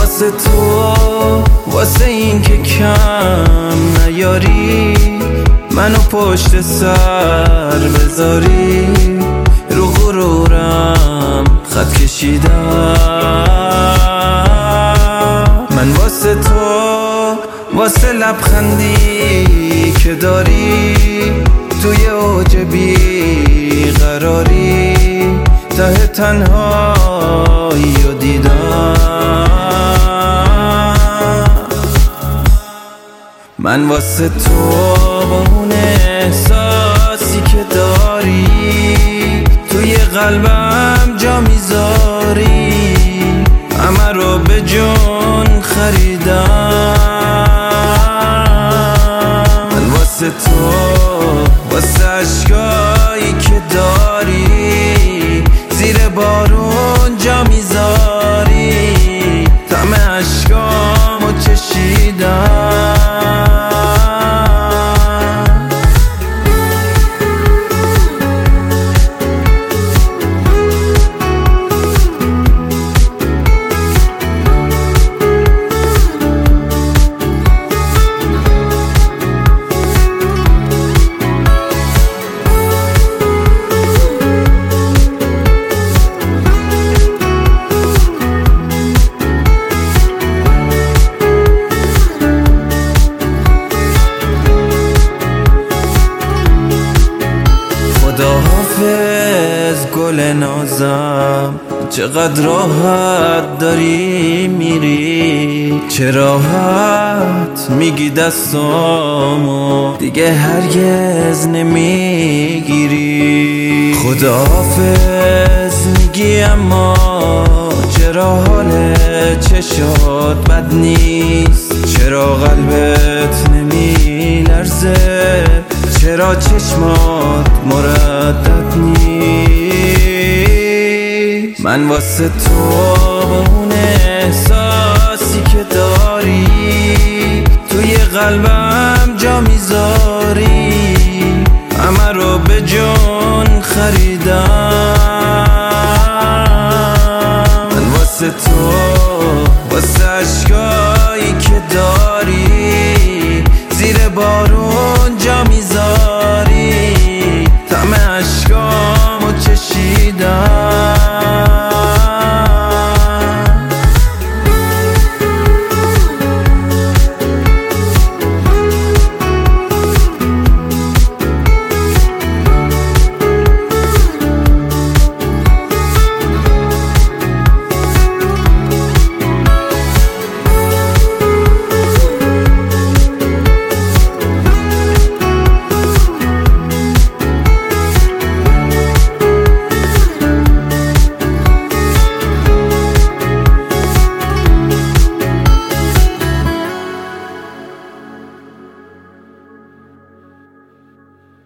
واسه تو، واسه این که کم نیاری، منو پشت سر بذاری، رو غرورم خط کشیدم. من واسه تو، واسه لبخندی که داری، توی اوج بی قراری، ته تنهایی رو دیدم. من واسه تو با اون احساسی که داری، توی قلبم جا میذاری، همه رو به جون خریدم. من واسه تو، واسه عشقایی که داری، زیر بارون جا میذاری، طعم عشقامو چشیدم. خداحافظ گل نازم، چقدر راحت داری میری، چه راحت میگی دستامو دیگه هرگز نمیگیری. خداحافظ میگی اما چرا حال چشات بد نیست، چرا قلبت نمیلرزه، چرا چشمات مردد نیست. من واسه تو با اون احساسی که داری، توی قلبم جا میذاری، همه رو به جون خریدم. من واسه تو، واسه عشقایی که داری،